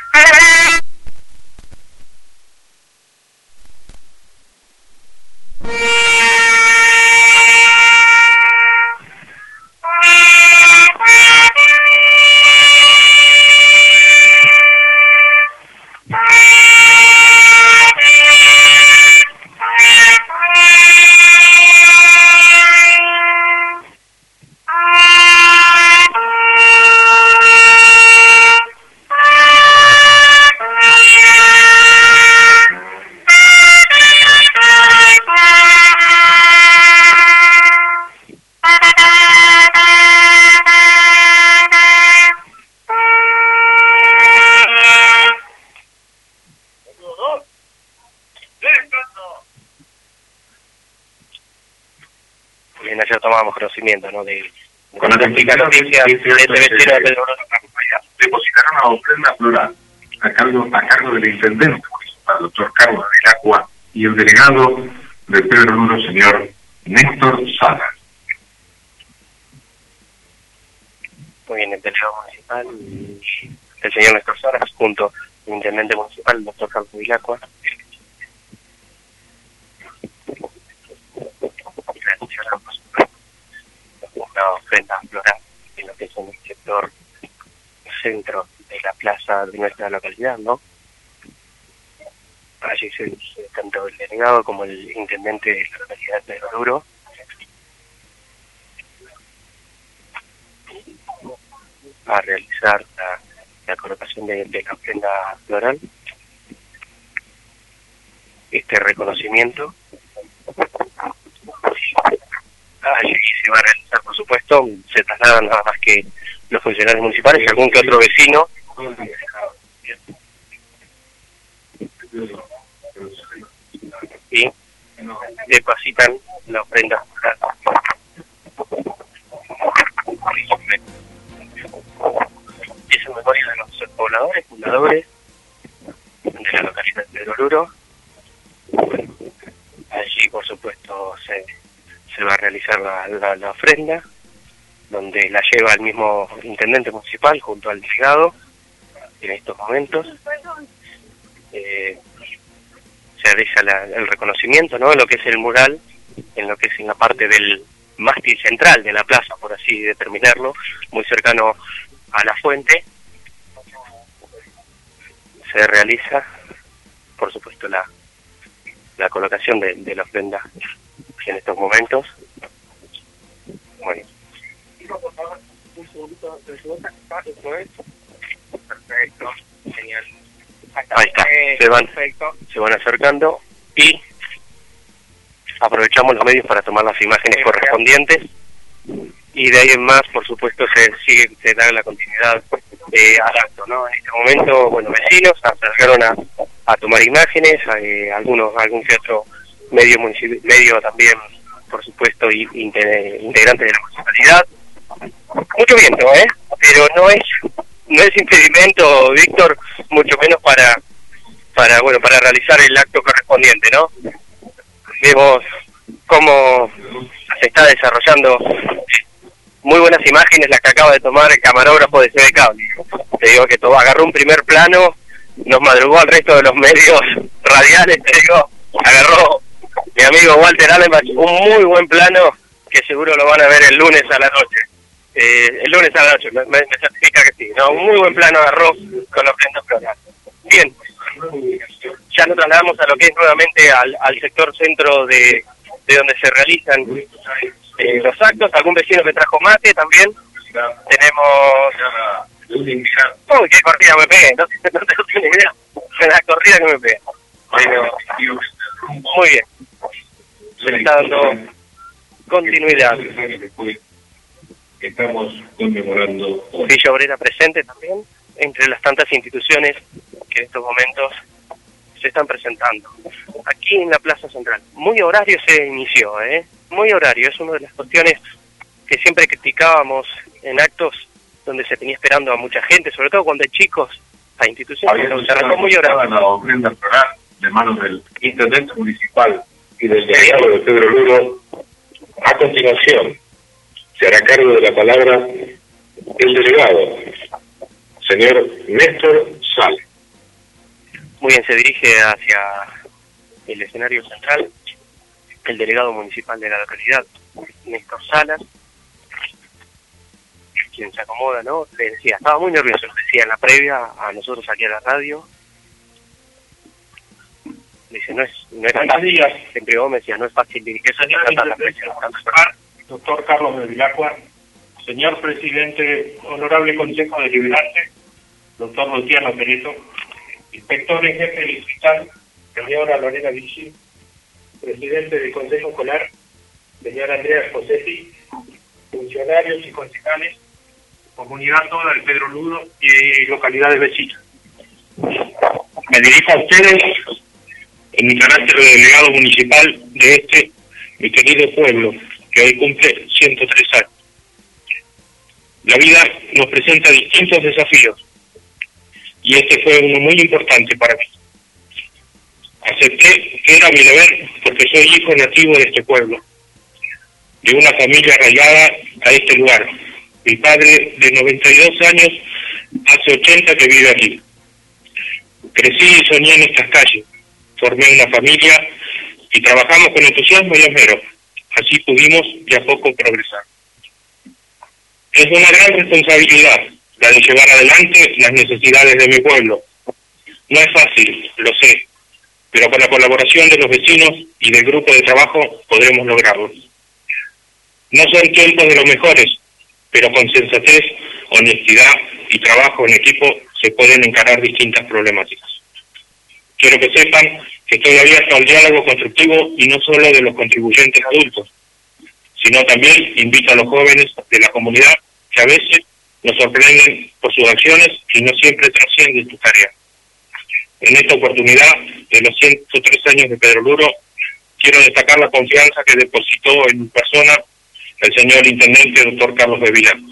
Bien, ayer tomábamos conocimiento, ¿no? De con la noticia de este vecino de Pedro depositaron una ofrenda floral a cargo del intendente municipal, doctor Carlos Vilacqua, y el delegado de Pedro Luro, señor Néstor Salas. Muy bien, el delegado municipal, el señor Néstor Salas, junto al intendente municipal, el doctor Carlos Vilacqua. Una ofrenda floral en lo que es en el sector centro de la plaza de nuestra localidad, ¿no? Allí tanto el delegado como el intendente de la localidad de Pedro Luro a realizar la colocación de la ofrenda floral, este reconocimiento. Allí se va a realizar, por supuesto, se trasladan nada más que los funcionarios municipales y algún que otro vecino. Y depositan la ofrenda floral. Es en memoria de los pobladores, fundadores de la localidad de Pedro Luro. Allí, por supuesto, se va a realizar la ofrenda, donde la lleva el mismo intendente municipal junto al delegado en estos momentos. Se realiza el reconocimiento, ¿no?, en lo que es el mural, en lo que es en la parte del mástil central de la plaza, por así determinarlo, muy cercano a la fuente. Se realiza, por supuesto, la colocación de la ofrenda en estos momentos. Muy bien. Perfecto, genial. Ahí está, se van acercando y aprovechamos los medios para tomar las imágenes correspondientes, y de ahí en más, por supuesto, se da la continuidad al acto, ¿no? En este momento, bueno, vecinos se acercaron a tomar imágenes, algún que otro medio también, por supuesto, integrante de la municipalidad. Mucho viento, pero no es impedimento, Víctor, mucho menos para realizar el acto correspondiente, ¿no? Vemos cómo se está desarrollando muy buenas imágenes las que acaba de tomar el camarógrafo de CB Cable. Te digo que agarró un primer plano, nos madrugó al resto de los medios radiales, te digo, agarró mi amigo Walter Allenbach un muy buen plano que seguro lo van a ver el lunes a la noche. El lunes a la noche, me certifica que sí, ¿no? Un muy buen plano agarró con la ofrenda floral. Bien, ya nos trasladamos a lo que es nuevamente al sector centro de donde se realizan los actos. Algún vecino que trajo mate también. Tenemos... Uy, qué corrida me pegué, no tengo ni idea de la corrida que me pegué. Pero, muy bien, se le está dando continuidad. Estamos conmemorando hoy. Villa Obrera presente también, entre las tantas instituciones que en estos momentos se están presentando. Aquí en la Plaza Central, muy horario se inició, muy horario, es una de las cuestiones que siempre criticábamos en actos donde se tenía esperando a mucha gente, sobre todo cuando hay chicos, a instituciones, se arrancó muy horario. La ofrenda floral de manos del intendente municipal y del delegado de Pedro Luro. A continuación, se hará cargo de la palabra el delegado, señor Néstor Salas. Muy bien, se dirige hacia el escenario central el delegado municipal de la localidad, Néstor Salas, quien se acomoda, ¿no? Le decía, estaba muy nervioso, le decía en la previa a nosotros aquí a la radio. Dice, no es fácil, en privado me decía, no es fácil dirigirse a la presión. Doctor Carlos de Vilacua, señor presidente, honorable Consejo Deliberante, doctor Luciano Pereto, inspector en jefe del hospital, señora Lorena Vichy, presidente del Consejo Escolar, señora Andrea Cosetti, funcionarios y concejales, comunidad toda de Pedro Ludo y localidades vecinas. Me dirijo a ustedes en mi carácter de delegado municipal de mi querido pueblo, que hoy cumple 103 años. La vida nos presenta distintos desafíos, y este fue uno muy importante para mí. Acepté que era mi deber porque soy hijo nativo de este pueblo, de una familia arraigada a este lugar. Mi padre, de 92 años, hace 80 que vive aquí. Crecí y soñé en estas calles, formé una familia y trabajamos con entusiasmo y esmero. Así pudimos de a poco progresar. Es una gran responsabilidad la de llevar adelante las necesidades de mi pueblo. No es fácil, lo sé, pero con la colaboración de los vecinos y del grupo de trabajo podremos lograrlo. No son tiempos de los mejores, pero con sensatez, honestidad y trabajo en equipo se pueden encarar distintas problemáticas. Quiero que sepan que estoy abierto al diálogo constructivo y no solo de los contribuyentes adultos, sino también invito a los jóvenes de la comunidad que a veces nos sorprenden por sus acciones y no siempre trascienden sus tareas. En esta oportunidad de los 103 años de Pedro Ludo, quiero destacar la confianza que depositó en mi persona el señor Intendente, doctor Carlos de Vilacua.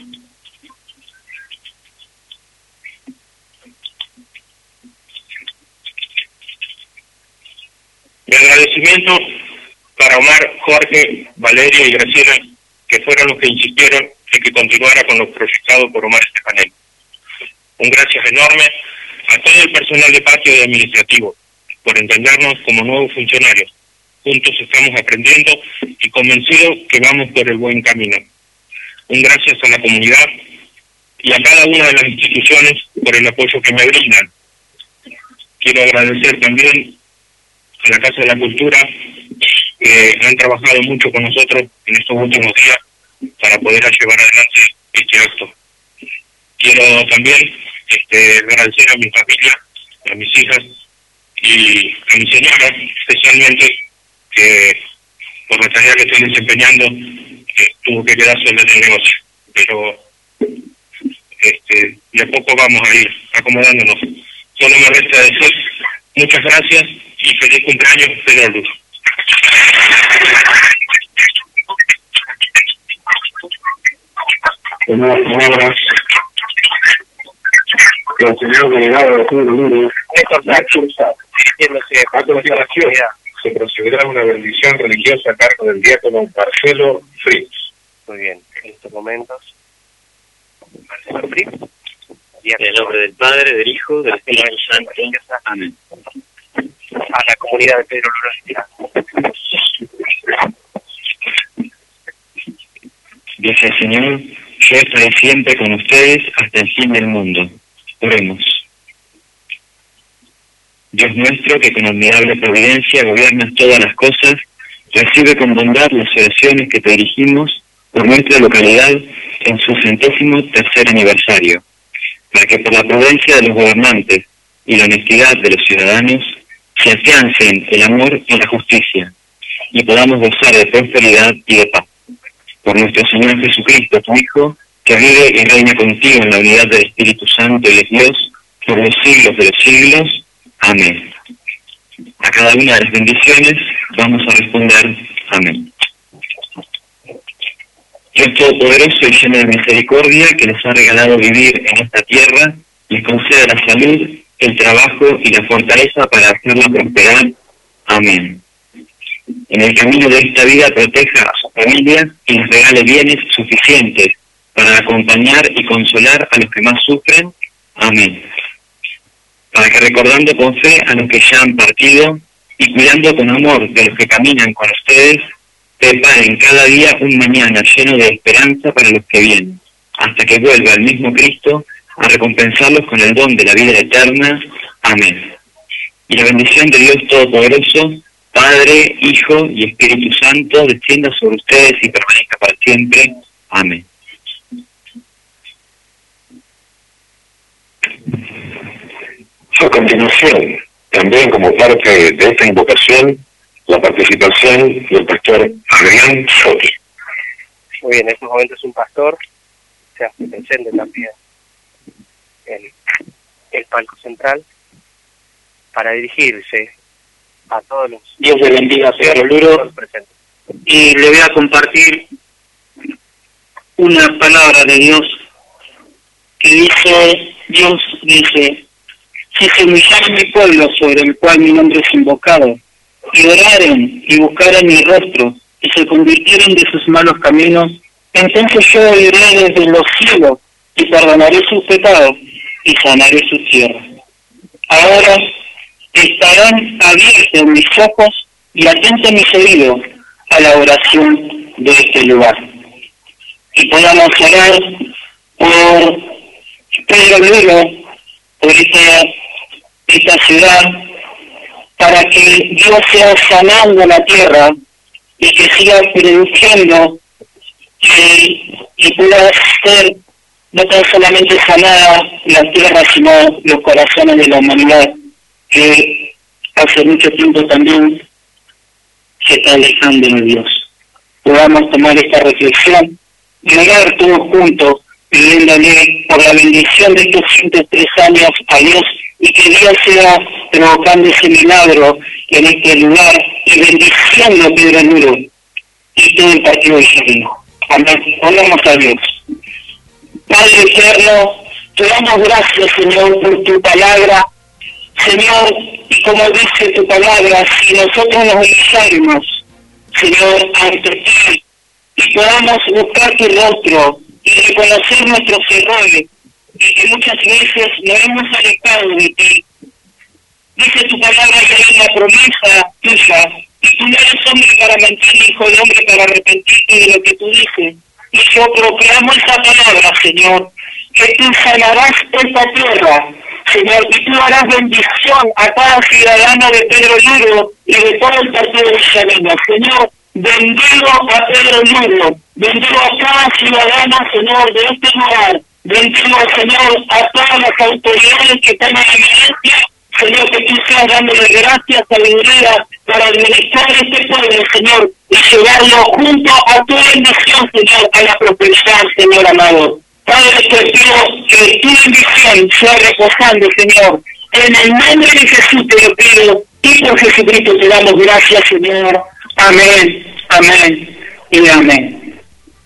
Mi agradecimiento para Omar, Jorge, Valeria y Graciela, que fueron los que insistieron en que continuara con lo proyectado por Omar Estefanel. Un gracias enorme a todo el personal de patio y administrativo por entendernos como nuevos funcionarios. Juntos estamos aprendiendo y convencidos que vamos por el buen camino. Un gracias a la comunidad y a cada una de las instituciones por el apoyo que me brindan. Quiero agradecer también a la Casa de la Cultura, que han trabajado mucho con nosotros en estos últimos días para poder llevar adelante este acto. Quiero también agradecer a mi familia, a mis hijas y a mi señora, especialmente, que por la tarea que estoy desempeñando tuvo que quedar sola en el negocio. Pero de a poco vamos a ir acomodándonos. Solo me resta decir muchas gracias y feliz cumpleaños, Pedro Ludo. Unas palabras del señor delegado de Pedro Ludo. A continuación se procederá a una bendición religiosa a cargo del diácono Marcelo Fritz. Muy bien, en estos momentos, Marcelo Fritz. En el nombre del Padre, del Hijo, del Espíritu Santo. Amén. A la comunidad de Pedro Ludo. Dice el Señor, yo estaré siempre con ustedes hasta el fin del mundo. Oremos. Dios nuestro, que con admirable providencia gobiernas todas las cosas, recibe con bondad las oraciones que te dirigimos por nuestra localidad en su 103º aniversario, para que por la prudencia de los gobernantes y la honestidad de los ciudadanos se afiancen el amor y la justicia, y podamos gozar de prosperidad y de paz. Por nuestro Señor Jesucristo, tu Hijo, que vive y reina contigo en la unidad del Espíritu Santo y es Dios, por los siglos de los siglos. Amén. A cada una de las bendiciones vamos a responder amén. Dios Todopoderoso y lleno de misericordia, que les ha regalado vivir en esta tierra, les conceda la salud, el trabajo y la fortaleza para hacerla prosperar. Amén. En el camino de esta vida proteja a su familia y les regale bienes suficientes para acompañar y consolar a los que más sufren. Amén. para que recordando con fe a los que ya han partido y cuidando con amor de los que caminan con ustedes, preparen cada día un mañana lleno de esperanza para los que vienen, hasta que vuelva el mismo Cristo a recompensarlos con el don de la vida eterna. Amén. Y la bendición de Dios Todopoderoso, Padre, Hijo y Espíritu Santo, descienda sobre ustedes y permanezca para siempre. Amén. A continuación, también como parte de esta invocación, la participación del pastor Adrián Soto. Muy bien, en estos momentos un pastor se hace presente también en el palco central para dirigirse a todos los... Dios le bendiga, Pedro Luro, y le voy a compartir una palabra de Dios que dice, Dios dice, si se humillare mi pueblo sobre el cual mi nombre es invocado, y oraren y buscaren mi rostro, y se convirtieren de sus malos caminos, entonces yo oiré desde los cielos, y perdonaré sus pecados, y sanaré su tierra. Ahora estarán abiertos mis ojos y atentos mis oídos a la oración de este lugar. Y podamos orar por Pedro Luro, por esta ciudad, para que Dios sea sanando la tierra y que siga produciendo y pueda ser no tan solamente sanada la tierra, sino los corazones de la humanidad, que hace mucho tiempo también se está alejando de Dios. Podamos tomar esta reflexión y orar todos juntos, pidiéndole por la bendición de estos 103 años a Dios, y que Dios sea provocando ese milagro en este lugar y bendiciendo a Pedro Luro y todo el partido de Jerino. Amén. Oramos a Dios. Padre eterno, te damos gracias, Señor, por tu palabra. Señor, y como dice tu palabra, si nosotros nos humilláramos, Señor, ante ti, y podamos buscar tu rostro y reconocer nuestros errores, y que muchas veces nos hemos alejado de ti. Dice tu palabra que hay una promesa tuya, y tú no eres hombre para mentir, ni hijo de hombre para arrepentirte de lo que tú dices. Y yo proclamo esa palabra, Señor, que tú sanarás esta tierra, Señor, y tú harás bendición a cada ciudadano de Pedro Luro y de todo el partido de Villarino. Señor, bendigo a Pedro Luro, bendigo a cada ciudadano, Señor, de este lugar, bendigo, Señor, a todas las autoridades que están en evidencia, Señor, que tú seas dándole gracias, sabiduría para administrar este pueblo, Señor, y llevarlo junto a tu bendición, Señor, a la prosperidad, Señor amado. Padre, te pido que tu bendición sea reposando, Señor. En el nombre de Jesús te lo pido, y por Jesucristo te damos gracias, Señor. Amén, amén y amén.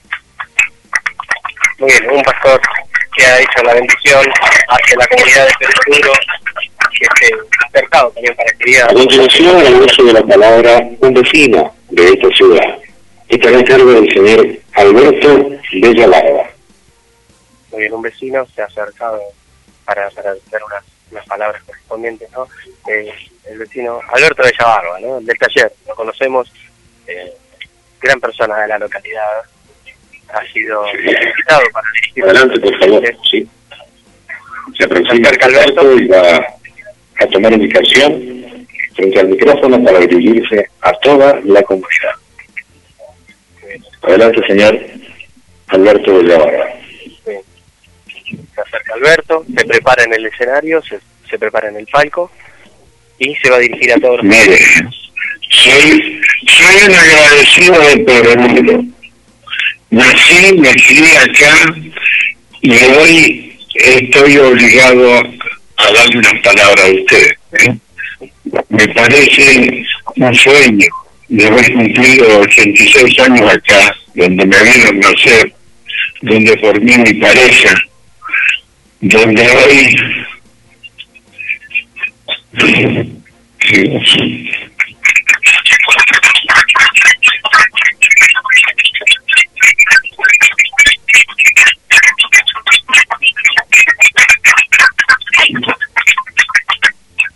Muy bien, un pastor que ha hecho la bendición hacia la comunidad de Pedro Luro, que se ha acercado también para que diga... A continuación, el uso de la palabra un vecino de esta ciudad. Estará a cargo del señor Alberto Bella Barba. Muy bien, un vecino se ha acercado para dar unas palabras correspondientes, ¿no? El vecino Alberto Bella Barba, ¿no? Del taller, lo conocemos, gran persona de la localidad, ha sido invitado para dirigir... Adelante, por favor, sí. Se aproxima Alberto y va a tomar indicación frente al micrófono para dirigirse a toda la comunidad. Adelante, señor Alberto Bella Barba. Se acerca Alberto, se prepara en el escenario, se prepara en el palco y se va a dirigir a todos los... Mire, soy un agradecido de Pedro Luro. Nací, me crié acá y hoy estoy obligado a darle unas palabras a ustedes. Me parece un sueño de haber cumplido 86 años acá, donde me vieron nacer, donde formé mi pareja, donde hoy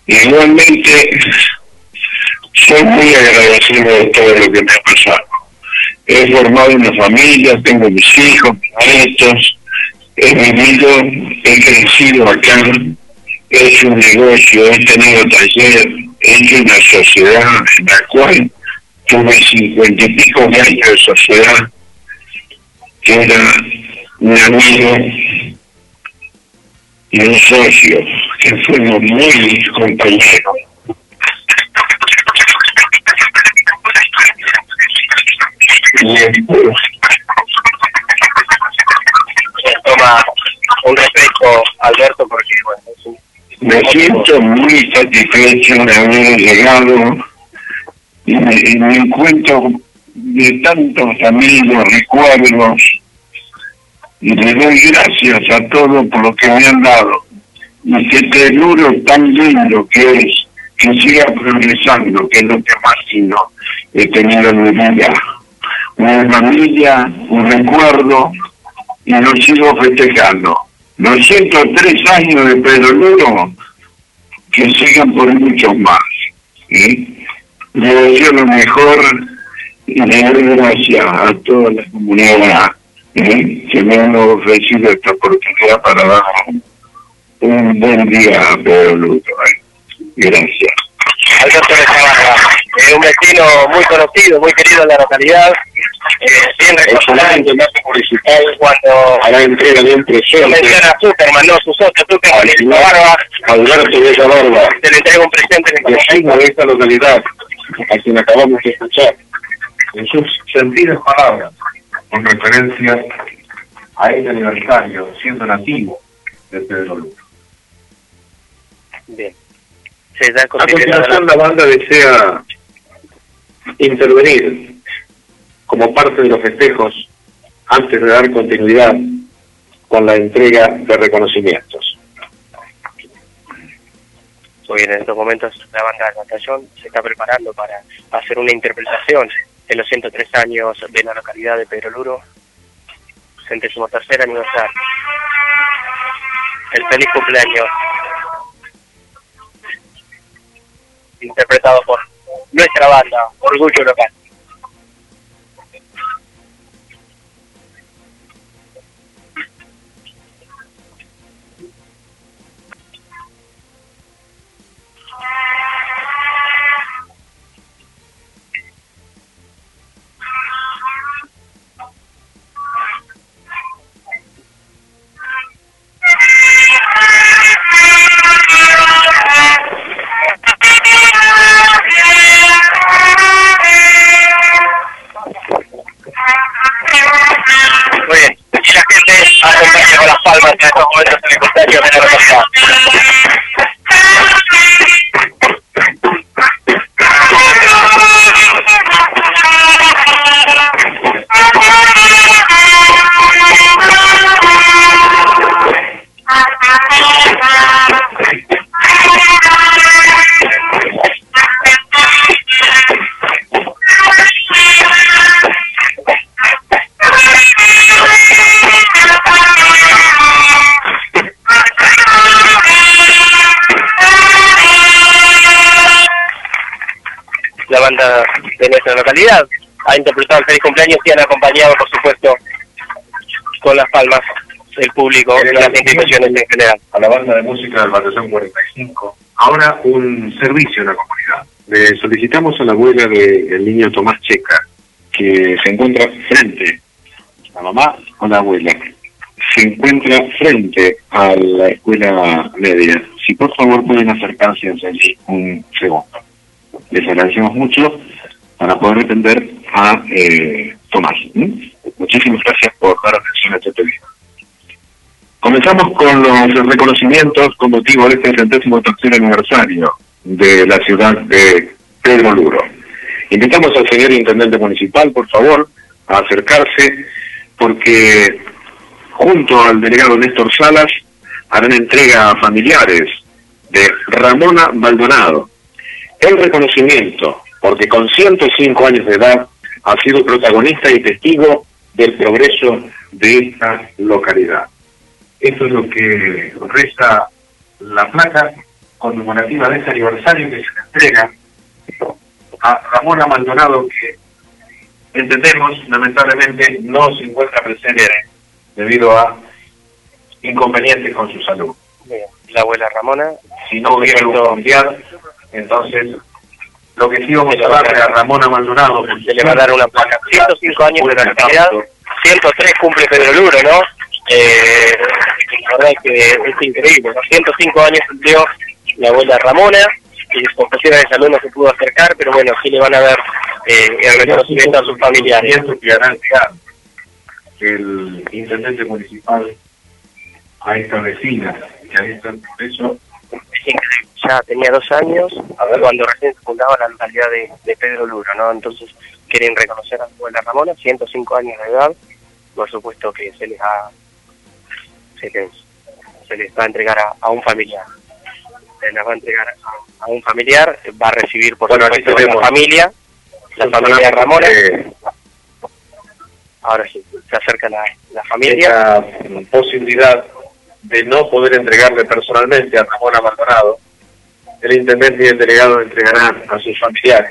Igualmente, soy muy agradecido de todo lo que me ha pasado. He formado una familia, tengo mis hijos, mis nietos, he vivido, he crecido acá, he hecho un negocio, he tenido taller, he hecho una sociedad en la cual tuve 50 y pico de años de sociedad, que era un amigo y un socio, que fuimos muy compañeros. Toma un refresco, Alberto, porque bueno, es un... Me siento muy satisfecho de haber llegado y me encuentro de tantos amigos, recuerdos, y le doy gracias a todos por lo que me han dado. Y que este Luro tan lindo que es, que siga progresando, que es lo que más he tenido en mi vida. Una familia, un recuerdo, y lo sigo festejando. Los 103 años de Pedro Luro, que sigan por muchos más. Le deseo lo mejor y le doy gracias a toda la comunidad que me han ofrecido esta oportunidad para dar un buen día a Pedro Luro. Gracias. Alberto de Zabarba, un vecino muy conocido, muy querido en la localidad, bien recordado cuando a la entrega de un presente. menciona a Zuckerman, no, su socio Zuckerman, de Zabarba, Alberto de Zabarba, se le entrega un presente en vecino de esta localidad, a quien acabamos de escuchar, en sus sentidas palabras, con referencia a este aniversario, siendo nativo de Pedro Luro. Bien. Se da A continuación, la banda desea intervenir como parte de los festejos antes de dar continuidad con la entrega de reconocimientos. Muy bien, en estos momentos la banda del batallón se está preparando para hacer una interpretación de los 103 años de la localidad de Pedro Luro, 103º aniversario. El feliz cumpleaños, interpretado por nuestra banda, Orgullo Local. Muy bien, y la gente acompaña con las palmas en estos momentos en el cumpleaños de la localidad. La banda de nuestra localidad ha interpretado el feliz cumpleaños y han acompañado, por supuesto, con las palmas el público y las instituciones en general. A la banda de música del Batallón 45. Ahora un servicio a la comunidad. Le solicitamos a la abuela del niño Tomás Checa, que se encuentra frente, la mamá o la abuela, se encuentra frente a la escuela media. Si por favor pueden acercarse hacia allí un segundo. Les agradecemos mucho para poder atender a Tomás. Muchísimas gracias por dar atención a este pedido. Comenzamos con los reconocimientos con motivo de este 33º aniversario de la ciudad de Pedro Luro. Invitamos al señor Intendente Municipal, por favor, a acercarse, porque junto al delegado Néstor Salas harán entrega a familiares de Ramona Maldonado el reconocimiento, porque con 105 años de edad ha sido protagonista y testigo del progreso de esta localidad. Esto es lo que resta la placa conmemorativa de este aniversario que se le entrega a Ramona Maldonado, que entendemos lamentablemente no se encuentra presente debido a inconvenientes con su salud. Bien, la abuela Ramona. Si no hubiera algún familiar, entonces lo que sí vamos a darle a Ramona Maldonado, Se le va a dar una placa. 105 años de la actividad, 103 cumple Pedro Luro, ¿no? La verdad es que es increíble, ¿no? 105 años cumplió la abuela Ramona, y su profesora de salud no se pudo acercar, pero bueno, sí le van a dar el reconocimiento a sus familiares. Que hará llegar el intendente municipal a esta vecina, que ahí está el proceso. Es increíble, ya tenía 2 años cuando recién se fundaba la localidad de Pedro Luro, ¿no? Entonces quieren reconocer a la abuela Ramona, 105 años de edad, por supuesto que se les va a entregar a un familiar. Se les va a entregar a un familiar, va a recibir por supuesto la familia Ramona. Ahora sí, se acerca la familia. Esta posibilidad de no poder entregarle personalmente a Ramona Maldonado, el intendente y el delegado entregarán a sus familiares.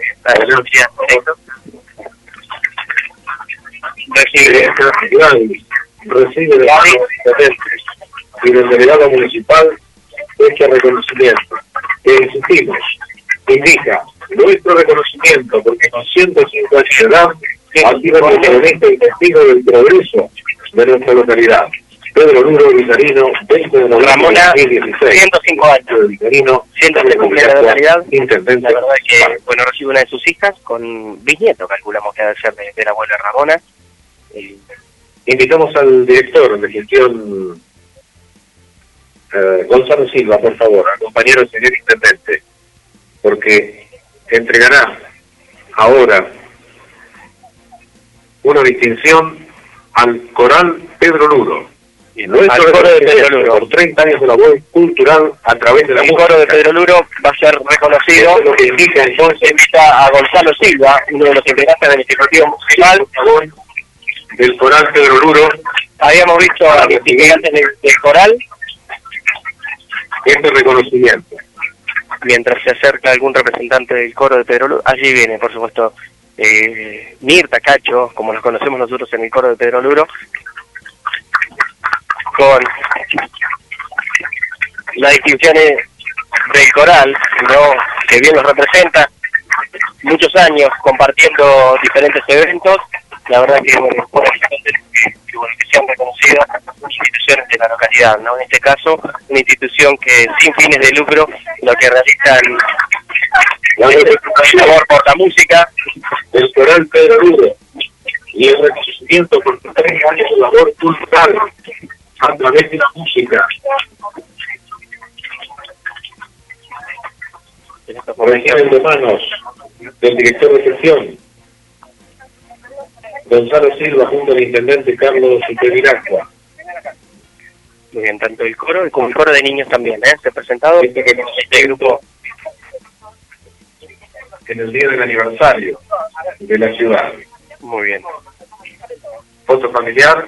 Recibe de los intendentes y del delegado municipal este reconocimiento que insistimos, indica nuestro reconocimiento porque con 105 años de edad ha sido protagonista y testigo del progreso de nuestra localidad. Pedro Luro, Vicarino, 20 de noviembre de 2016. 105 años. Vicarino, 103 cumple la localidad. intendente. La verdad es que, bueno, recibe una de sus hijas con bisnieto, calculamos que debe ser de la abuela Ramona. Invitamos al director de gestión, Gonzalo Silva, por favor, acompañar al señor intendente, porque entregará ahora una distinción al Coral Pedro Luro. Y nuestro coro de Pedro Luro. Por 30 años de labor cultural a través de la música. El coro de Pedro Luro va a ser reconocido. Eso es lo que indica entonces Invita a Gonzalo Silva, uno de los integrantes del Ejecutivo Municipal. del Coral Pedro Luro. Habíamos visto a los integrantes del coral. Este reconocimiento. Mientras se acerca algún representante del coro de Pedro Luro, allí viene, por supuesto, Mirta Cacho, como los conocemos nosotros en el coro de Pedro Luro, con las distinciones del coral, ¿no? Que bien los representa, muchos años compartiendo diferentes eventos. La verdad que, bueno, que se han reconocido instituciones de la localidad, ¿no? En este caso, una institución que sin fines de lucro, lo que realizan labor por la música. El Coral Pedro Luro y el reconocimiento por 30 años de labor cultural a través de la música. Regiones de manos del director de gestión, Gonzalo Silva, junto al intendente Carlos Superiracqua. Muy bien, tanto el coro como el coro de niños también, se ha presentado este grupo en el día del aniversario de la ciudad. Muy bien. Foto familiar.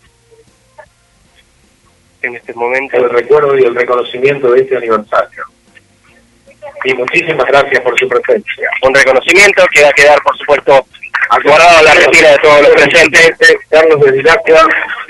En este momento. El recuerdo y el reconocimiento de este aniversario. Y muchísimas gracias por su presencia. Un reconocimiento que va a quedar, por supuesto, guardado en la retina de todos los presentes. Carlos de Dilacqua.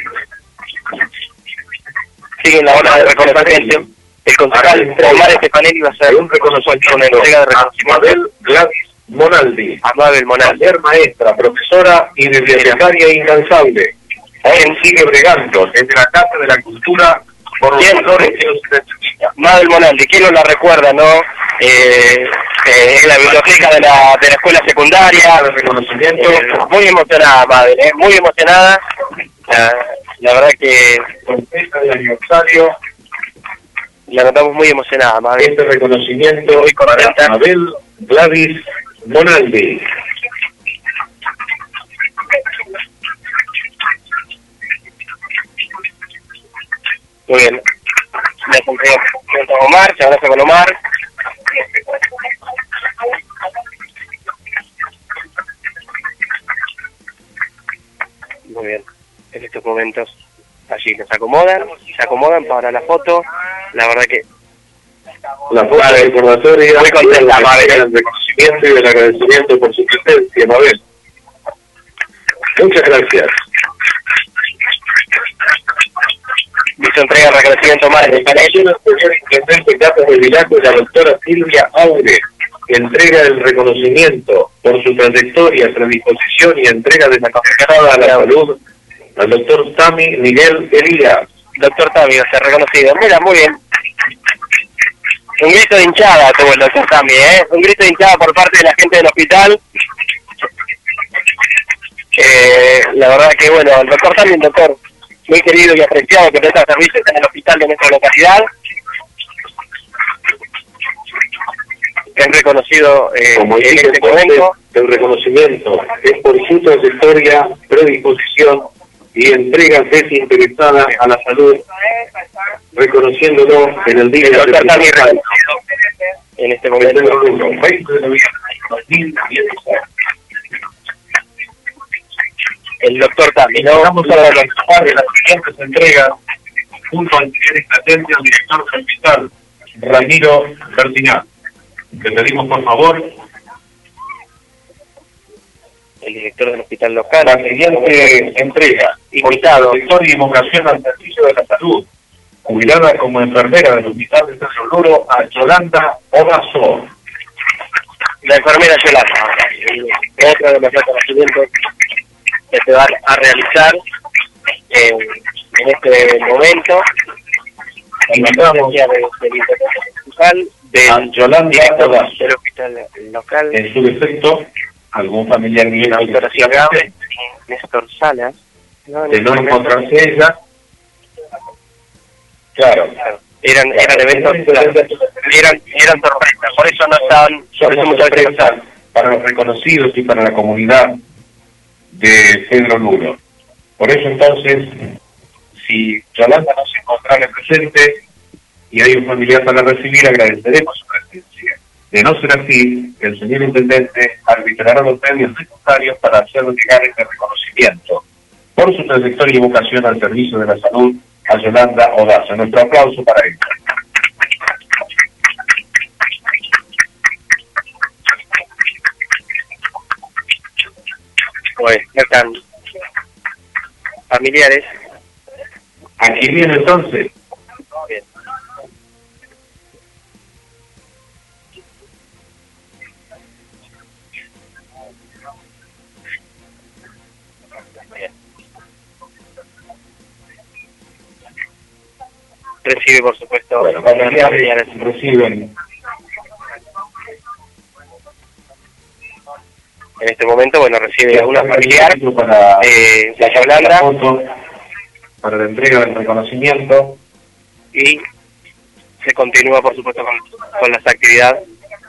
Sigue en la hora de reconocimiento. El concejal Omar Estefanelli va a ser un reconocimiento, una entrega de reconocimiento. Mabel Gladys Monaldi. Amabel Monaldi. Ser maestra, profesora y bibliotecaria incansable. Hoy sigue bregando desde la Casa de la Cultura por los valores que nos necesita. Mabel Monaldi, ¿quién no la recuerda, no? En la biblioteca de la escuela secundaria. De reconocimiento. Muy emocionada, Mabel, muy emocionada. La verdad que con fecha de aniversario. La notamos muy emocionada, Mabel. Este reconocimiento muy para Mabel Gladys Monaldi. Muy bien. Le acompañamos a Omar, se abraza con Omar. Muy bien. En estos momentos allí se acomodan para la foto. La verdad que la foto recordatoria muy contenta, Mabel, del reconocimiento y del agradecimiento por su presencia, Mabel. Muchas gracias. Hizo entrega de reconocimiento más de Instalación al señor intendente Carlos de Vilaco y la doctora Silvia Aure. Entrega del reconocimiento por su trayectoria, predisposición y entrega de la camarada a la salud al doctor Tami Miguel Elías. Doctor Tami, se ha reconocido. Mira, muy bien. Un grito de hinchada tuvo el doctor Tami, ¿eh? Un grito de hinchada por parte de la gente del hospital. La verdad que, bueno, el doctor Tami, un doctor muy querido y apreciado que presta servicios en el hospital de nuestra localidad. Es reconocido como en este momento. El reconocimiento es por su trayectoria, predisposición y entrega desinteresada a la salud, reconociéndolo en el día de Tami en este momento. 20 de noviembre de 2016. El doctor Tami, ¿no? Vamos a participar de las siguientes entregas junto al señor intendente, al director del hospital, Ramiro Bertinat. Le pedimos, por favor, el director del hospital local. La siguiente entrega, invitado, director y vocación al servicio de la salud, jubilada como enfermera del hospital de San Luro, a Yolanda Odazo. La enfermera Yolanda, otra de los reconocimientos que se va a realizar en este momento. Invitamos a Yolanda Odazo, del hospital local. En su defecto, algún familiar mío, la doctora Silvia, Néstor Salas, de no encontrarse ella, claro, eran eventos, eran sorpresas, por eso no estaban, por eso muchas veces sorpresas para los reconocidos y para la comunidad de Pedro Luro. Por eso entonces, si Yolanda no se encontrara presente y hay un familiar para recibir, agradeceremos su presencia. De no ser así, el señor intendente arbitrará los medios necesarios para hacer llegar este reconocimiento por su trayectoria y vocación al servicio de la salud a Yolanda Odazo. Nuestro aplauso para ella. Pues están familiares. Aquí viene entonces. Bien. Recibe, por supuesto, bueno, familiares reciben. En este momento, bueno, recibe una familiar, la Yolanda, para la entrega del reconocimiento, y se continúa, por supuesto, con las actividades.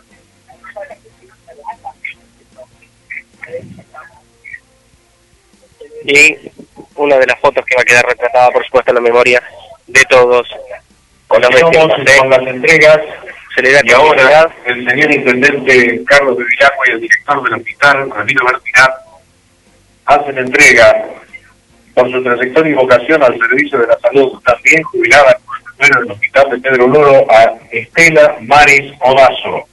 Y una de las fotos que va a quedar retratada, por supuesto, en la memoria de todos. Con las entregas, se le da y ahora el señor intendente Carlos de Vilaco y el director del hospital, Ramiro Bertinat, hacen entrega por su trayectoria y vocación al servicio de la salud, también jubilada como enfermera del hospital de Pedro Luro, a Estela Maris Odazo.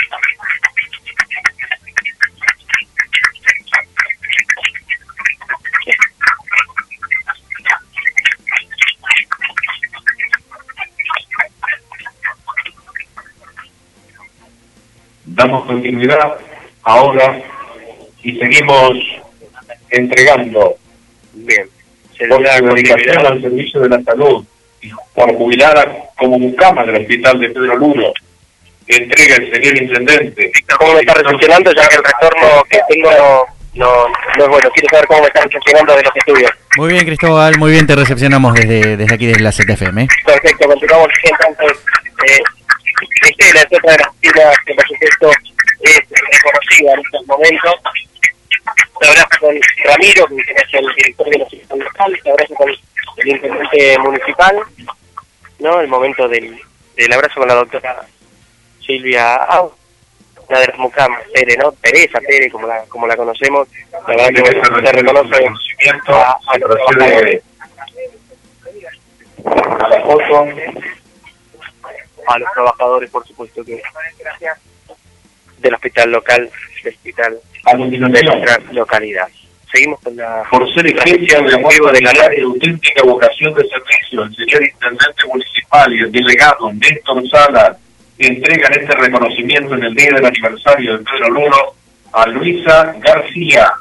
Damos continuidad ahora y seguimos entregando. Bien. Por su dedicación al servicio de la salud y por jubilada como mucama del hospital de Pedro Luro, entrega el señor intendente. ¿Cómo me está recepcionando? Ya que el retorno que tengo no es bueno. Quiero saber cómo me están recepcionando de los estudios. Muy bien, Cristóbal, muy bien, te recepcionamos desde aquí, desde la ZFM. Perfecto, continuamos entonces. Estela es otra de las filas que, por supuesto, es reconocida en estos momentos. Se abraza con Ramiro, que es el director de los hospitales locales, se abraza con el intendente municipal, ¿no? El momento del abrazo con la doctora Silvia Au, una de las mucamas, Tere, ¿no? Teresa, Tere, como la conocemos. La verdad que se reconoce a la foto. a los trabajadores, por supuesto, que del hospital local, del hospital de nuestra localidad. Seguimos con la... Por ser ejemplo de amor de ganar y auténtica vocación de servicio, el señor intendente municipal y el delegado Néstor Sala entregan este reconocimiento en el día del aniversario de Pedro Luro a Luisa García.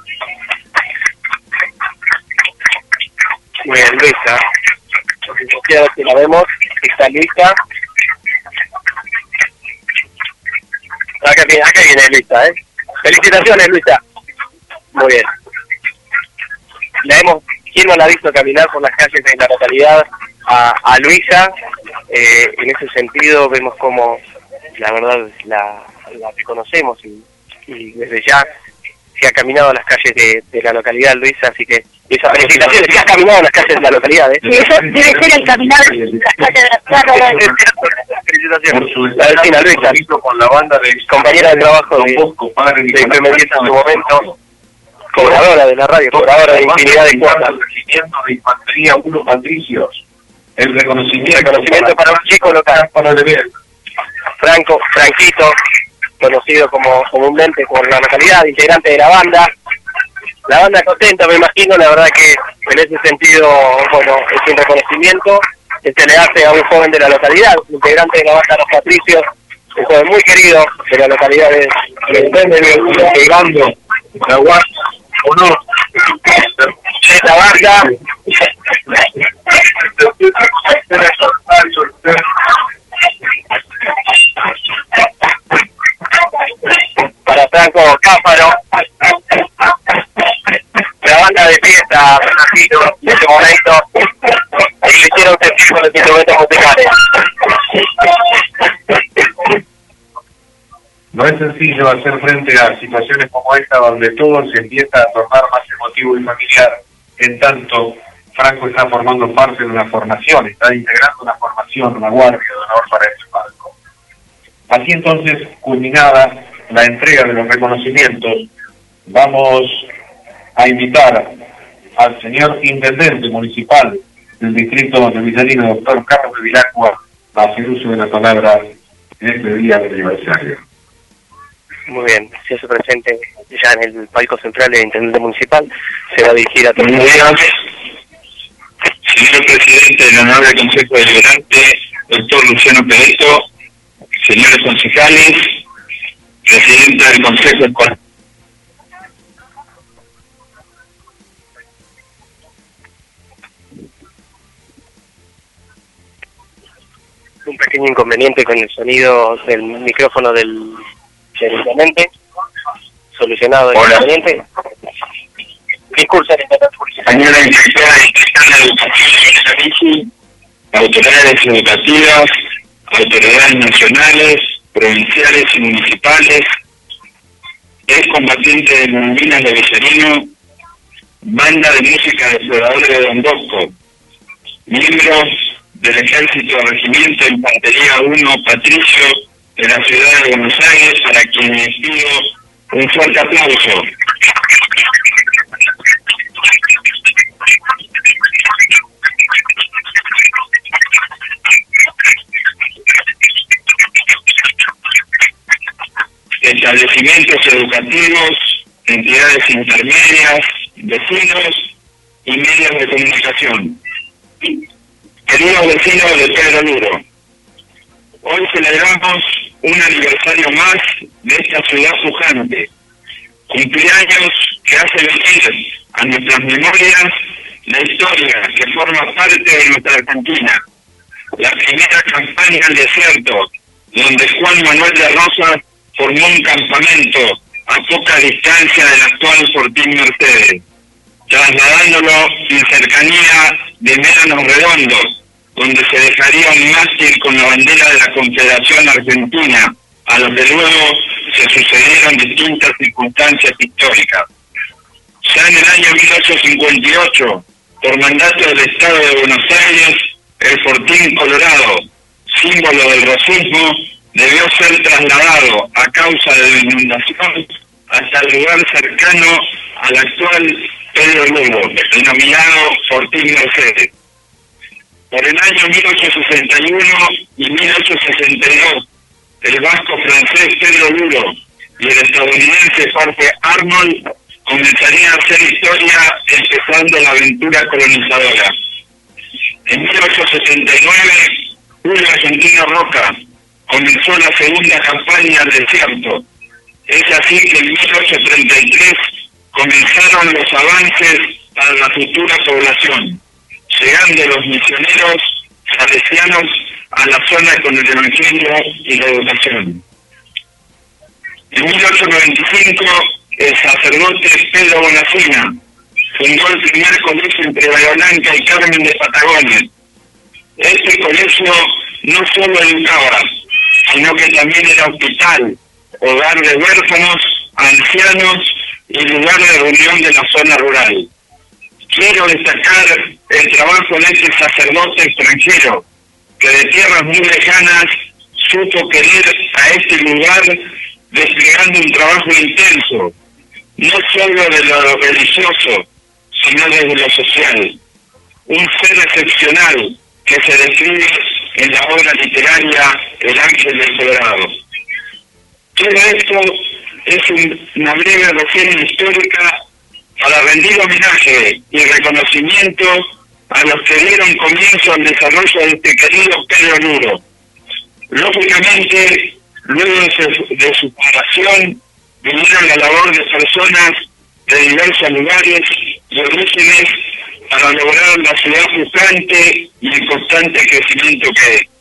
Muy bien, Luisa. Quiero que la vemos. Está Luisa. Acá viene Luisa, ¿eh? Felicitaciones, Luisa. Muy bien. ¿Quién no la ha visto caminar por las calles de la localidad a Luisa? En ese sentido vemos como, la verdad, la reconocemos y desde ya se ha caminado a las calles de la localidad, Luisa, así que esa felicitaciones, que has caminado a las calles de la localidad, ¿eh? Sí, eso debe ser el caminar en las calles de la ciudad. Felicitaciones. La vecina Luisa, con la banda de compañera de trabajo de Independiente en su momento, cobradora de la radio, cobradora de infinidad de cuotas. El regimiento de Infantería 1 Patricios. El reconocimiento para un chico local. Para el bien. Franquito, conocido como comúnmente por la localidad, integrante de la banda. La banda contenta, me imagino, la verdad que en ese sentido, bueno, es un reconocimiento que se le hace a un joven de la localidad, integrante de la banda Los Patricios, un joven muy querido de la localidad de llegando la guardia o no esta banda. Para Franco Cáfaro, la banda de fiesta, de este momento, y le hicieron sentir con los instrumentos musicales. No es sencillo hacer frente a situaciones como esta, donde todo se empieza a tornar más emotivo y familiar. En tanto, Franco está formando parte de una formación, está integrando una formación, una guardia de honor para este palco. Así entonces, culminada la entrega de los reconocimientos, vamos a invitar al señor intendente municipal del distrito de Villarino, doctor Carlos de Vilacqua, a hacer uso de la palabra en este día del aniversario. Muy bien, se hace presente ya en el palco central del intendente municipal, se va a dirigir a todos. Buenos días, señor presidente del Honorable Consejo Deliberante, doctor Luciano Pereto, señores concejales, presidenta del Consejo Escolar. Un pequeño inconveniente con el sonido del micrófono del intendente, solucionado el inconveniente. Discurso del intendente municipal. Señora inspectora de educación, autoridades educativas, autoridades nacionales, provinciales y municipales, excombatiente de Malvinas de Villarino, banda de música de Soldadores de Don Bosco, miembros del Ejército Regimiento de Infantería 1 Patricio de la ciudad de Buenos Aires, para quienes pido un fuerte aplauso. Establecimientos educativos, entidades intermedias, vecinos y medios de comunicación. Queridos vecinos de Pedro Luro, hoy celebramos un aniversario más de esta ciudad pujante, cumpleaños que hace venir a nuestras memorias la historia que forma parte de nuestra Argentina, la primera campaña al desierto, donde Juan Manuel de Rosas formó un campamento a poca distancia del actual Fortín Mercedes, trasladándolo en cercanía de Médanos Redondos, donde se dejaría un mástil con la bandera de la Confederación Argentina, a lo que luego se sucedieron distintas circunstancias históricas. Ya en el año 1858, por mandato del Estado de Buenos Aires, el Fortín Colorado, símbolo del racismo, debió ser trasladado a causa de la inundación hasta el lugar cercano al actual Pedro Luro, denominado Fortín Mercedes. Por el año 1861 y 1862, el vasco francés Pedro Luro y el estadounidense Jorge Arnold comenzarían a hacer historia empezando la aventura colonizadora. En 1879, Julio Argentino Roca comenzó la segunda campaña al desierto. Es así que en 1833 comenzaron los avances para la futura población, llegando los misioneros salesianos a la zona con el evangelio y la educación. En 1895, el sacerdote Pedro Bonacina fundó el primer colegio entre Bahía Blanca y Carmen de Patagones. Este colegio no solo educaba, sino que también era hospital, hogar de huérfanos, ancianos y lugar de reunión de la zona rural. Quiero destacar el trabajo de este sacerdote extranjero, que de tierras muy lejanas supo querer a este lugar desplegando un trabajo intenso, no solo de lo religioso, sino desde lo social. Un ser excepcional que se describe en la obra literaria El Ángel del Colorado. Todo esto es una breve reseña histórica para rendir homenaje y reconocimiento a los que dieron comienzo al desarrollo de este querido Pedro Luro. Lógicamente, luego de su fundación, vinieron la labor de personas de diversos lugares y orígenes para lograr la ciudad pujante y el constante crecimiento que es.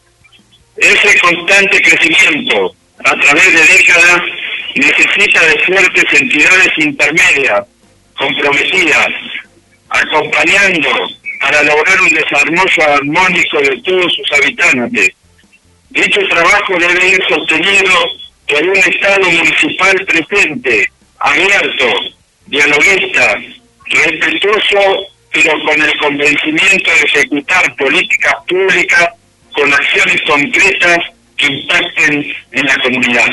Ese constante crecimiento, a través de décadas, necesita de fuertes entidades intermedias, comprometidas, acompañando para lograr un desarrollo armónico de todos sus habitantes. Dicho trabajo debe ir sostenido por un Estado municipal presente, abierto, dialoguista, respetuoso, pero con el convencimiento de ejecutar políticas públicas con acciones concretas que impacten en la comunidad.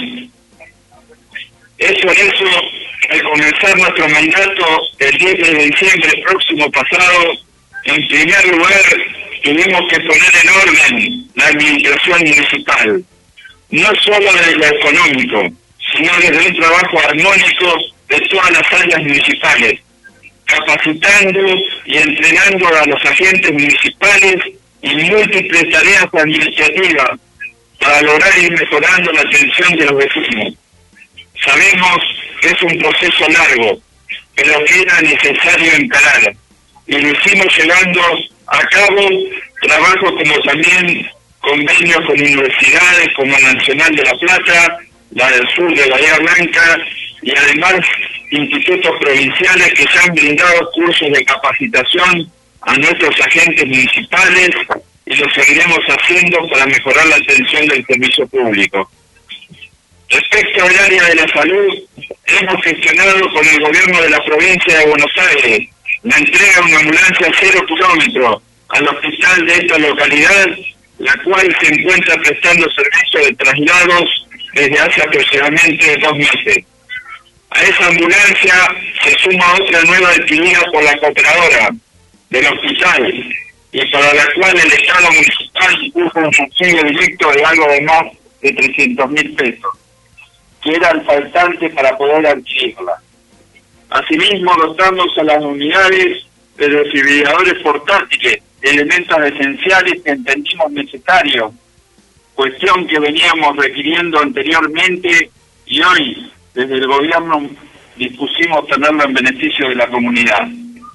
Es por eso, al comenzar nuestro mandato el 10 de diciembre próximo pasado, en primer lugar tuvimos que poner en orden la administración municipal, no solo desde lo económico, sino desde un trabajo armónico de todas las áreas municipales, capacitando y entrenando a los agentes municipales y múltiples tareas administrativas para lograr ir mejorando la atención de los vecinos. Sabemos que es un proceso largo, pero que era necesario encarar, y lo hicimos llevando a cabo trabajos como también convenios con universidades como la Nacional de La Plata, la del sur de Bahía Blanca, y además institutos provinciales que ya han brindado cursos de capacitación a nuestros agentes municipales, y lo seguiremos haciendo para mejorar la atención del servicio público. Respecto al área de la salud, hemos gestionado con el gobierno de la provincia de Buenos Aires la entrega de una ambulancia 0 kilómetros al hospital de esta localidad, la cual se encuentra prestando servicio de traslados desde hace aproximadamente 2 meses. A esa ambulancia se suma otra nueva adquirida por la cooperadora del hospital, y para la cual el Estado municipal puso un subsidio directo de algo de más de 300.000 pesos, que era el faltante para poder adquirirla. Asimismo, dotamos a las unidades de desfibriladores portátiles, elementos esenciales que entendimos necesarios, cuestión que veníamos requiriendo anteriormente y hoy, desde el gobierno, dispusimos tenerlo en beneficio de la comunidad.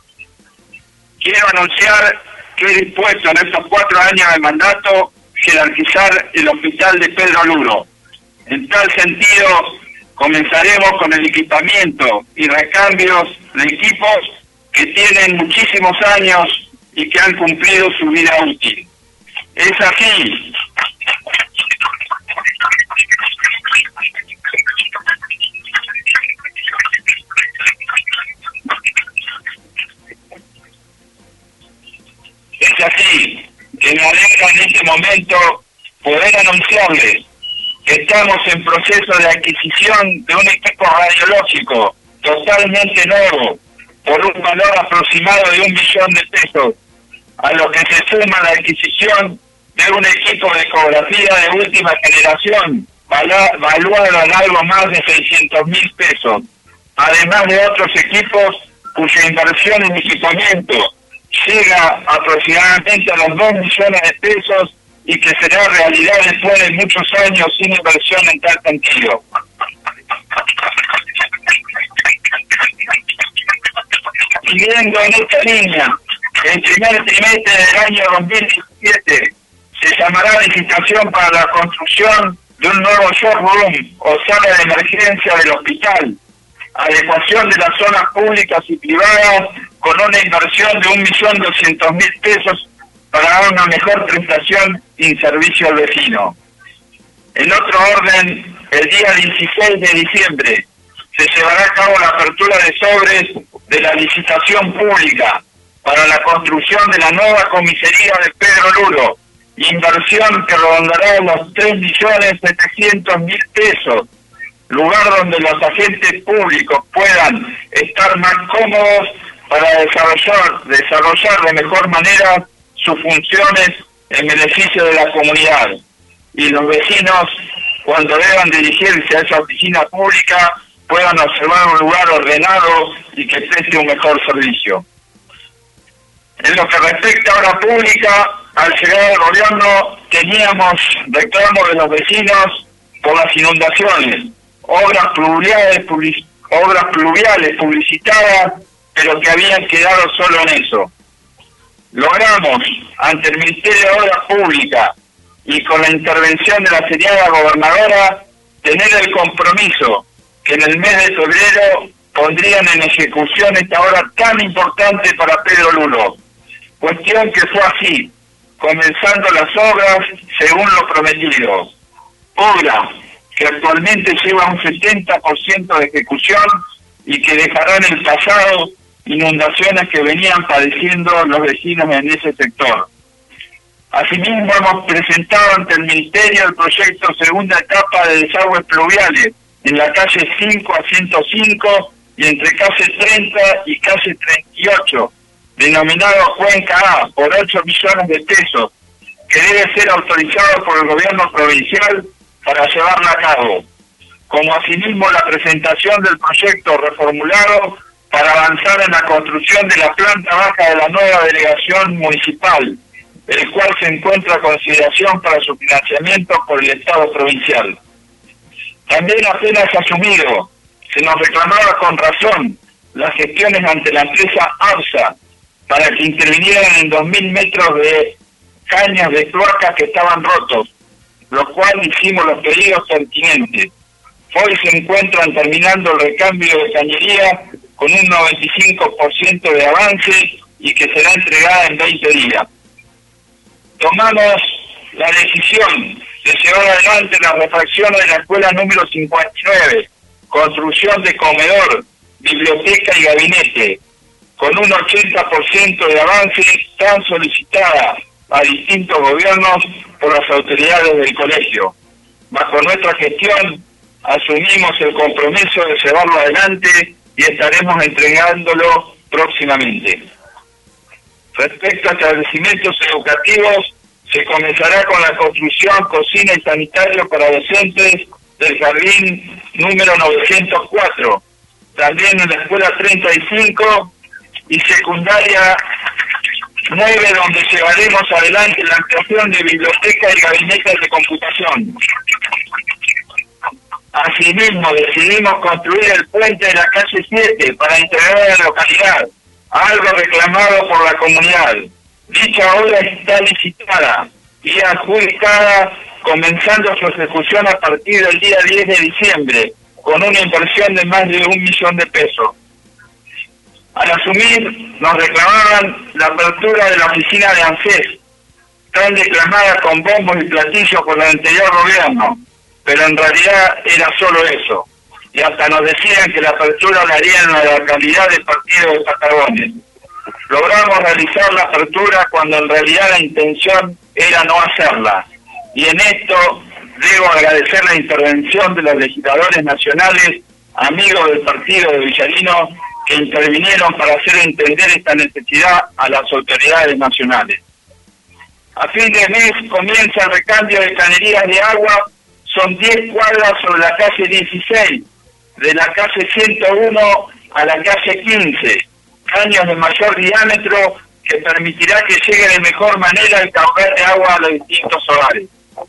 Quiero anunciar que he dispuesto en estos 4 años de mandato jerarquizar el hospital de Pedro Luro. En tal sentido, comenzaremos con el equipamiento y recambios de equipos que tienen muchísimos años y que han cumplido su vida útil. Es así. Es así que me alegra en este momento poder anunciarles que estamos en proceso de adquisición de un equipo radiológico totalmente nuevo, por un valor aproximado de 1 millón de pesos, a lo que se suma la adquisición de un equipo de ecografía de última generación, valuado en algo más de 600.000 pesos, además de otros equipos cuya inversión en equipamiento llega aproximadamente a los 2 millones de pesos y que será realidad después de muchos años sin inversión en tal sentido. Siguiendo en esta línea, el primer trimestre del año 2017 se llamará licitación para la construcción de un nuevo showroom o sala de emergencia del hospital, adecuación de las zonas públicas y privadas con una inversión de 1.200.000 pesos para dar una mejor prestación y servicio al vecino. En otro orden, el día 16 de diciembre se llevará a cabo la apertura de sobres de la licitación pública para la construcción de la nueva comisaría de Pedro Lulo, inversión que rondará los 3.700.000 pesos, lugar donde los agentes públicos puedan estar más cómodos para desarrollar de mejor manera sus funciones en beneficio de la comunidad. Y los vecinos, cuando deban dirigirse a esa oficina pública, puedan observar un lugar ordenado y que preste un mejor servicio. En lo que respecta a obra pública, al llegar al gobierno teníamos reclamos de los vecinos por las inundaciones, obras pluviales publicitadas, pero que habían quedado solo en eso. Logramos, ante el Ministerio de Obras Públicas y con la intervención de la señora gobernadora, tener el compromiso que en el mes de febrero pondrían en ejecución esta obra tan importante para Pedro Lulo. Cuestión que fue así, comenzando las obras según lo prometido. Obra que actualmente lleva un 70% de ejecución y que dejará en el pasado inundaciones que venían padeciendo los vecinos en ese sector. Asimismo, hemos presentado ante el Ministerio el proyecto segunda etapa de desagües pluviales en la calle 5 a 105 y entre calle 30 y calle 38, denominado Cuenca A, por 8 millones de pesos, que debe ser autorizado por el gobierno provincial para llevarla a cabo, como asimismo la presentación del proyecto reformulado para avanzar en la construcción de la planta baja de la nueva delegación municipal, el cual se encuentra a consideración para su financiamiento por el Estado provincial. También apenas asumido, se nos reclamaba con razón las gestiones ante la empresa ARSA para que intervinieran en 2.000 metros de caños de cloacas que estaban rotos, lo cual hicimos los pedidos pertinentes. Hoy se encuentran terminando el recambio de cañería con un 95% de avance y que será entregada en 20 días. Tomamos la decisión de llevar adelante la refacción de la escuela número 59, construcción de comedor, biblioteca y gabinete, con un 80% de avance tan solicitada a distintos gobiernos por las autoridades del colegio. Bajo nuestra gestión asumimos el compromiso de llevarlo adelante y estaremos entregándolo próximamente. Respecto a establecimientos educativos, se comenzará con la construcción, cocina y sanitario para docentes del jardín número 904, también en la escuela 35 y secundaria 9, donde llevaremos adelante la ampliación de biblioteca y gabinetes de computación. Asimismo, decidimos construir el puente de la calle 7 para integrar la localidad, algo reclamado por la comunidad. Dicha obra está licitada y adjudicada, comenzando su ejecución a partir del día 10 de diciembre, con una inversión de más de 1 millón de pesos. Al asumir, nos reclamaban la apertura de la oficina de ANSES, tan declamada con bombos y platillos por el anterior gobierno, pero en realidad era solo eso, y hasta nos decían que la apertura la harían en la localidad del partido de Patagones. Logramos realizar la apertura cuando en realidad la intención era no hacerla, y en esto debo agradecer la intervención de los legisladores nacionales, amigos del partido de Villarino, que intervinieron para hacer entender esta necesidad a las autoridades nacionales. A fin de mes comienza el recambio de cañerías de agua, son 10 cuadras sobre la calle 16, de la calle 101 a la calle 15, caños de mayor diámetro que permitirá que llegue de mejor manera el caudal de agua a los distintos hogares.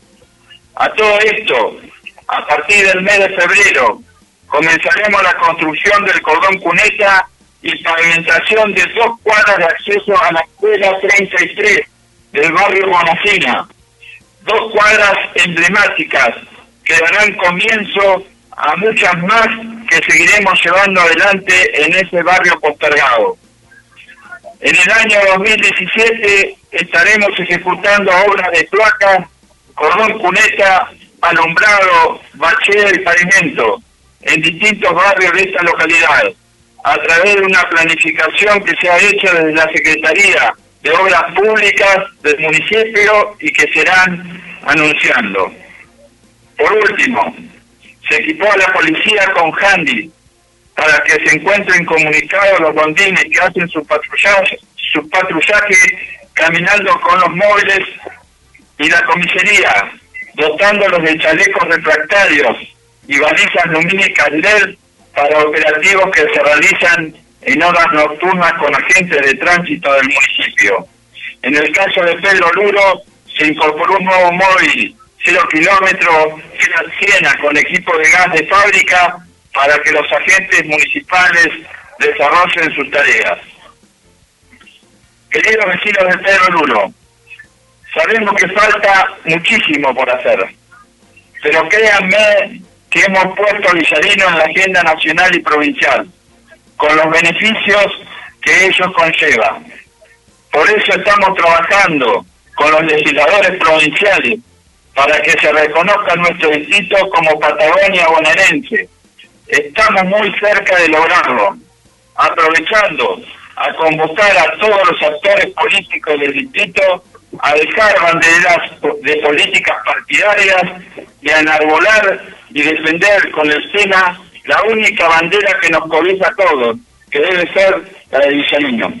A todo esto, a partir del mes de febrero, comenzaremos la construcción del cordón cuneta y pavimentación de 2 cuadras de acceso a la escuela 33 del barrio Bonacina, 2 cuadras emblemáticas que darán comienzo a muchas más que seguiremos llevando adelante en ese barrio postergado. En el año 2017 estaremos ejecutando obras de cloacas, cordón cuneta, alumbrado, bacheo y pavimento en distintos barrios de esta localidad, a través de una planificación que se ha hecho desde la Secretaría de Obras Públicas del municipio y que serán anunciando. Por último, se equipó a la policía con handy para que se encuentren comunicados los rondines que hacen su patrullaje caminando con los móviles, y la comisaría dotándolos de chalecos refractarios y balizas lumínicas LED para operativos que se realizan en horas nocturnas con agentes de tránsito del municipio. En el caso de Pedro Luro se incorporó un nuevo móvil 0 kilómetros Siena con equipo de gas de fábrica para que los agentes municipales desarrollen sus tareas. Queridos vecinos de Pedro Luro, sabemos que falta muchísimo por hacer, pero créanme que hemos puesto a Villarino en la agenda nacional y provincial, con los beneficios que ello conlleva. Por eso estamos trabajando con los legisladores provinciales para que se reconozca nuestro distrito como Patagonia bonaerense. Estamos muy cerca de lograrlo, aprovechando a convocar a todos los actores políticos del distrito a dejar banderas de políticas partidarias y a enarbolar y defender con el SENA la única bandera que nos cobija a todos, que debe ser la de Villarino.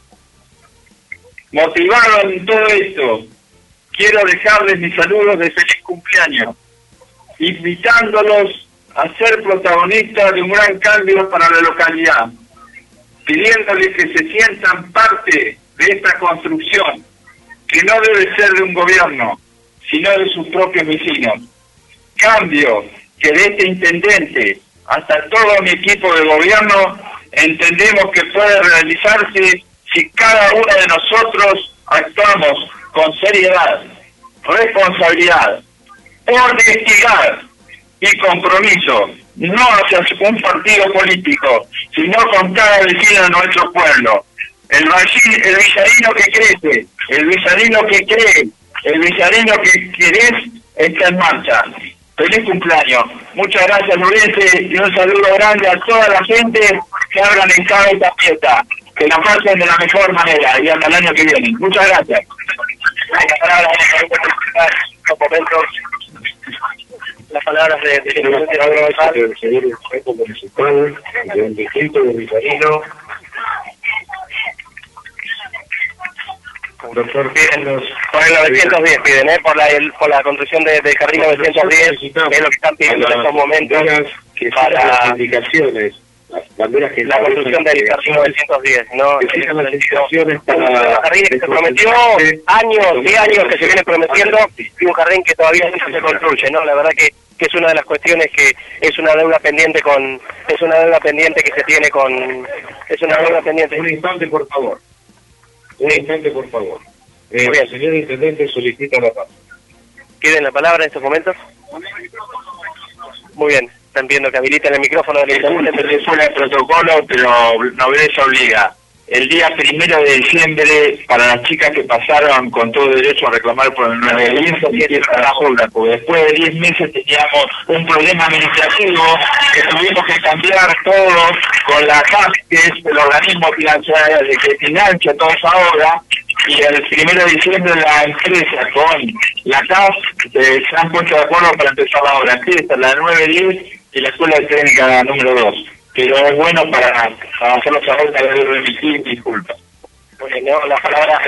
Motivado en todo esto, quiero dejarles mis saludos de feliz cumpleaños, invitándolos a ser protagonistas de un gran cambio para la localidad, pidiéndoles que se sientan parte de esta construcción, que no debe ser de un gobierno, sino de sus propios vecinos. Cambio que de este intendente hasta todo mi equipo de gobierno entendemos que puede realizarse si cada uno de nosotros actuamos con seriedad, responsabilidad, honestidad y compromiso, no hacia un partido político, sino con cada vecino de nuestro pueblo. El villarino que crece, el villarino que cree, el villarino que querés está en marcha. Feliz cumpleaños. Muchas gracias, Lurense, y un saludo grande a toda la gente que hablan en cada esta fiesta. Que la pasen de la mejor manera y hasta el año que viene. Muchas gracias. Las palabras del señor municipal del distrito de Villarino. Doctor, por el 910 piden, por la construcción del jardín 910, es lo que están pidiendo en estos momentos para las indicaciones. La construcción del jardín 910, ¿no? Las indicaciones para el jardín que se prometió años, 10 años que se viene prometiendo, y un jardín que todavía no se construye, ¿no? La verdad que es una de las cuestiones que es una deuda pendiente que se tiene con, es una deuda pendiente. Un instante, por favor. Un instante, por favor. El señor intendente solicita la palabra. ¿Quieren la palabra en estos momentos? Muy bien, están viendo que habilitan el micrófono del intendente. Fuera el protocolo, pero nobleza obliga. El día 1 de diciembre, para las chicas que pasaron con todo derecho a reclamar por el 910, para las obras, porque después de 10 meses teníamos un problema administrativo que tuvimos que cambiar todo con la CAF, que es el organismo financiero que financia toda esa obra, y el 1 de diciembre la empresa con la CAF se han puesto de acuerdo para empezar la obra. Esta es la 910 y la Escuela Técnica número 2. pero es bueno para avanzar los ahorros de remitir disculpas. Muy bien, ¿no? Las palabras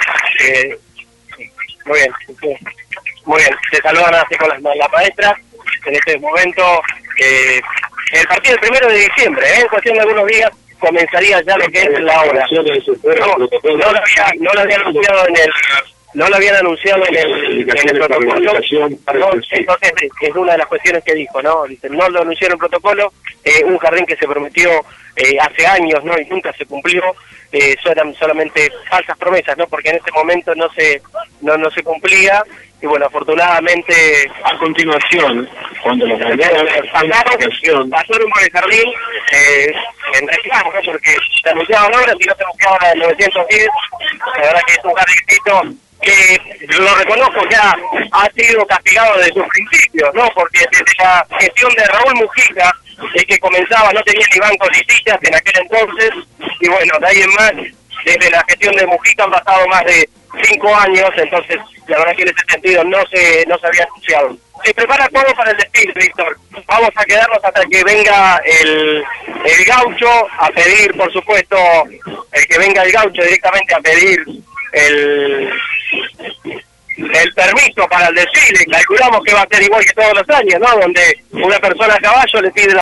muy bien, muy bien, se saludan así con las maestras en este momento. El partido el 1 de diciembre, en cuestión de algunos días comenzaría ya lo que es la hora. No lo habían anunciado en el... No lo habían anunciado en el protocolo, entonces es una de las cuestiones que dijo, ¿no? Dicen, no lo anunciaron en el protocolo, un jardín que se prometió hace años, ¿no? Y nunca se cumplió, eran solamente falsas promesas, ¿no? Porque en ese momento no se cumplía, y bueno, afortunadamente... A continuación, cuando los pasaron por el jardín, en reclamo, ¿no? Porque se anunciaban obras y no se anunciaban en 910, la verdad que es un jardincito que lo reconozco que ha sido castigado desde sus principios, ¿no? Porque desde la gestión de Raúl Mujica, el que comenzaba, no tenía ni bancos ni sillas en aquel entonces, y bueno, de ahí en más, desde la gestión de Mujica han pasado más de 5 años, entonces la verdad que en ese sentido no se había anunciado. Se prepara todo para el desfile, Víctor. Vamos a quedarnos hasta que venga el gaucho a pedir, por supuesto, que venga el gaucho directamente a pedir el permiso para el desfile. Calculamos que va a ser igual que todos los años, ¿no? Donde una persona a caballo le pide